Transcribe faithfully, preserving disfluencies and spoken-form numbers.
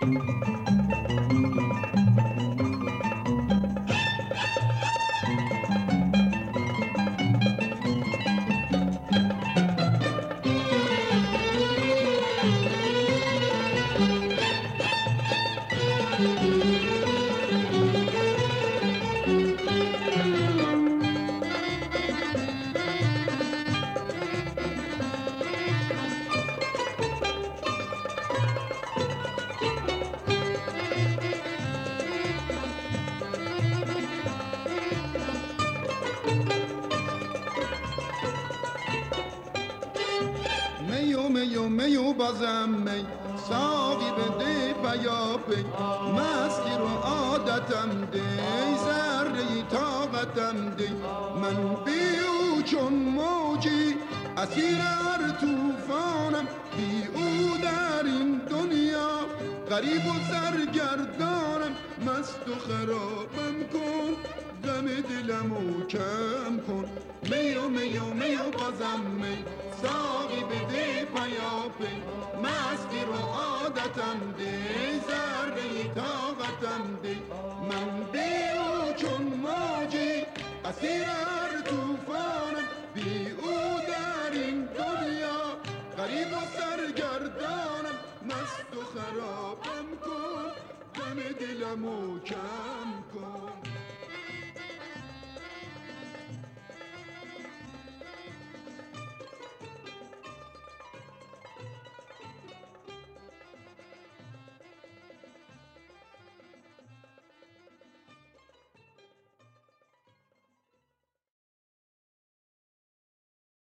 میو میو میو بازم می ساقی بده پیاپی مستی رو عادتم دی ذره طاقتم دی من بیو چون موجی اسیر هر توفانم بی او در این دنیا غریب و سرگردانم مست و خرابم کن غم دلمو کم کن میو میو میو بازم می ساقی بده پیاپی مستی رو عادتم دی ذره طاقتم دی من بیو چون موجی اسیر هر توفانم بی او در این دنیا غریب و سرگردانم مست و خرابم کن غم دلمو کم کن